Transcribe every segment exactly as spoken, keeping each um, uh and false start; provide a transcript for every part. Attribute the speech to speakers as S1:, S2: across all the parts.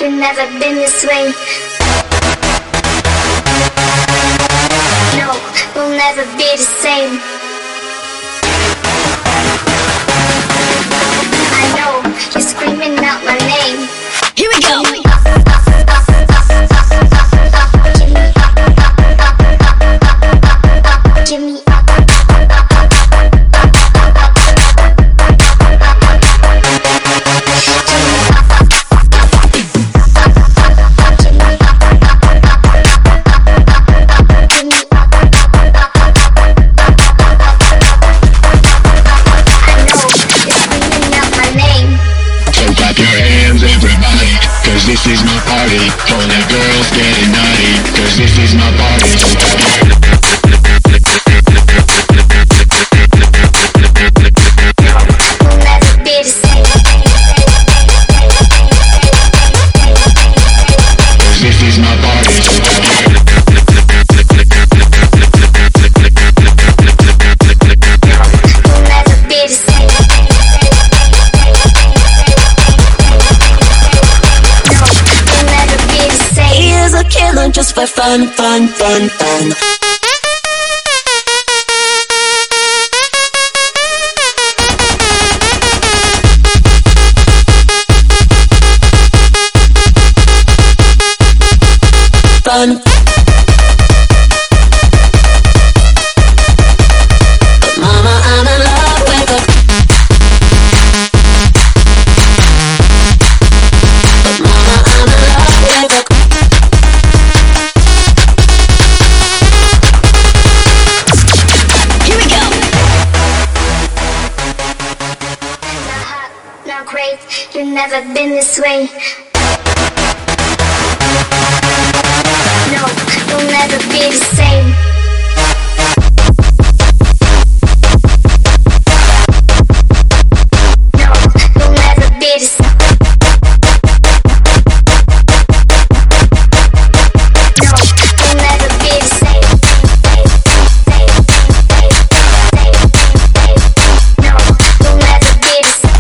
S1: you've never been this way. No, we'll never be the same. I know, you're screaming out my name.
S2: Here we go!
S1: Give me
S3: this is my party. All the girls getting naughty, cause this is my party.
S1: we'll never be the same.
S3: Cause this is my party.
S1: We'll never be the same.
S2: Killer just for fun, fun, fun, fun. Fun. But mama, I'm in love with her. But mama, I'm in love with her.
S1: Not great, you've never been this way. No, we'll never be the same. No, we'll never be the same. No, we'll never be the same. No, we'll never be the same.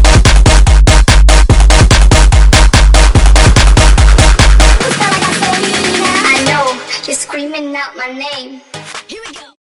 S1: You're screaming out my name.